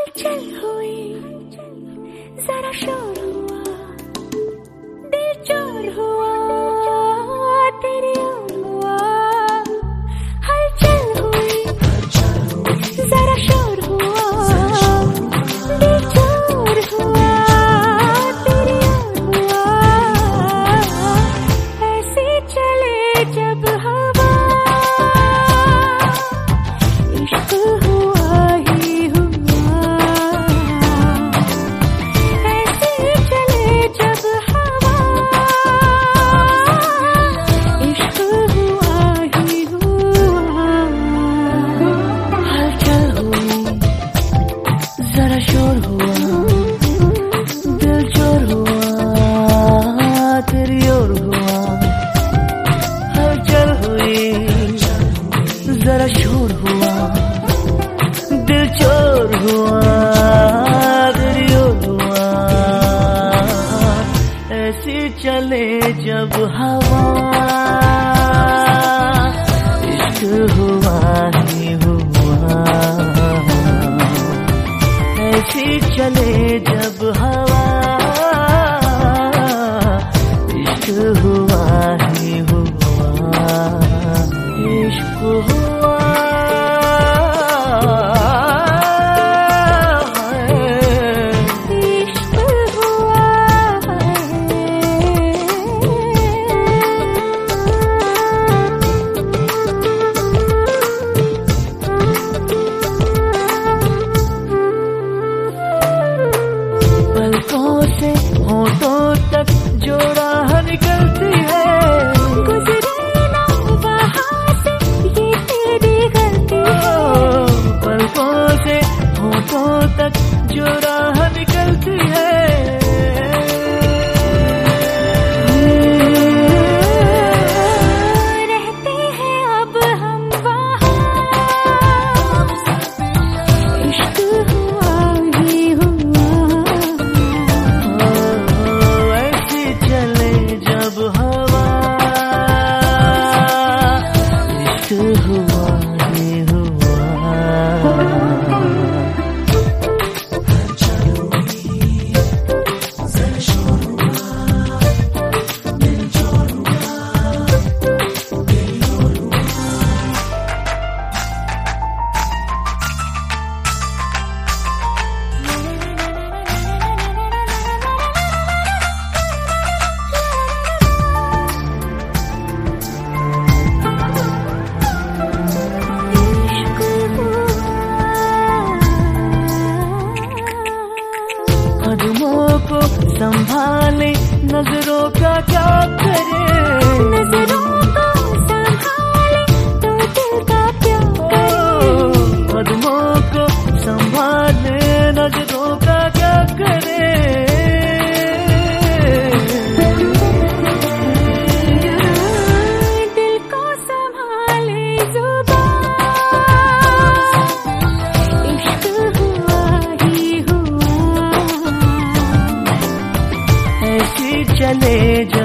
हलचल हुई, जरा शोर हुआ, दिल चोर हुआ, तेरी ओर हुआ। हलचल हुई, जरा शोर हुआ, दिल चोर हुआ, तेरी ओर हुआ। ऐसे चले जब हवा, इश्क हुआ ही हुआ। ऐसे चले जब हवा, इश्क हुआ ही हुआ। हलचल हुई, जरा शोर हुआ, दिल चोर हुआ, तेरी ओर हुआ। हलचल हुई, जरा शोर हुआ, दिल चोर हुआ, तेरी ओर हुआ। ऐसी चले जब हवा, इश्क हुआ ही हुआ। ऐसी चले जब हवा, इश्क हुआ ही हुआ। इश्क हुआ पलकों से होठों तक जो राह निकलती है, गुजरे ना वहाँ से ये तेरी गलती है। पलकों से होठों तक जो राह निकलती है, रहते हैं अब हम वहाँ। इश्क हुआ ही हुआ। ऐसी चले जब हवा, इश्क हुआ ही हुआ। कदमों को संभाले, नजरों का क्या करे। नजरों को संभाले तो दिल का प्यार करे। कदमों को संभाले, नजरों का क्या करे। दिल को संभाले जुबान, इश्क हुआ ही हुआ। ऐसी चले जा